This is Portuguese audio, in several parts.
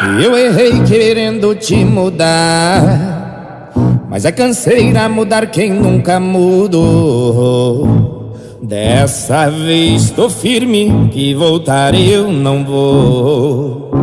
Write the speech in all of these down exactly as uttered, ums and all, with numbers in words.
Eu errei querendo te mudar, mas é canseira mudar quem nunca mudou. Dessa vez tô firme que voltar eu não vou.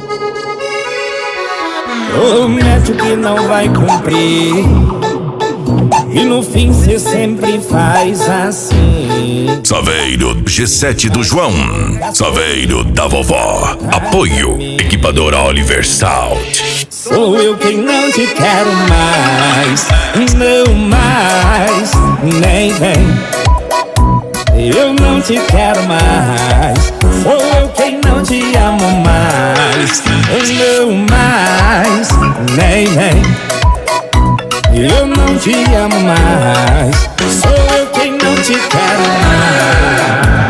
Promete o que não vai cumprir, e no fim cê sempre faz assim. Saveiro G sete do João, Saveiro da vovó. Apoio Equipadora Universal. Sou eu quem não te quero mais, não mais, nem vem. Eu não te quero mais, sou eu quem não te amo mais, não mais, nem vem. Eu não te amo mais, sou eu quem não te quero mais.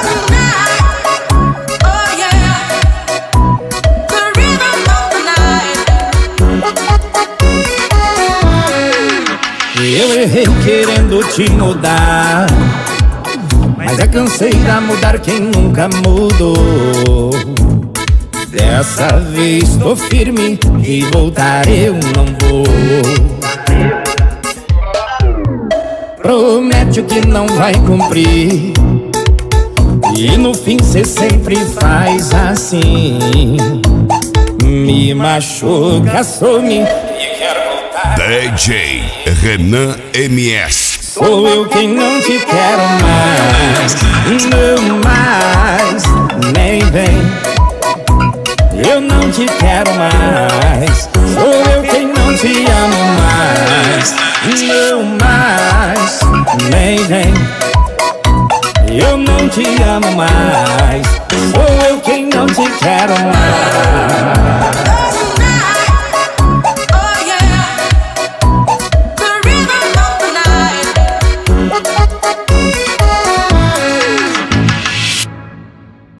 Eu errei querendo te mudar, mas é canseira mudar quem nunca mudou. Dessa vez tô firme e voltar eu não vou. Promete o que não vai cumprir, e no fim cê sempre faz assim. Me machuca, some e quero voltar. D J Renan M S. Sou eu quem não te quero mais, não mais, nem vem. Eu não te quero mais, sou eu quem não te amo mais, não mais, nem vem. Eu não te amo mais,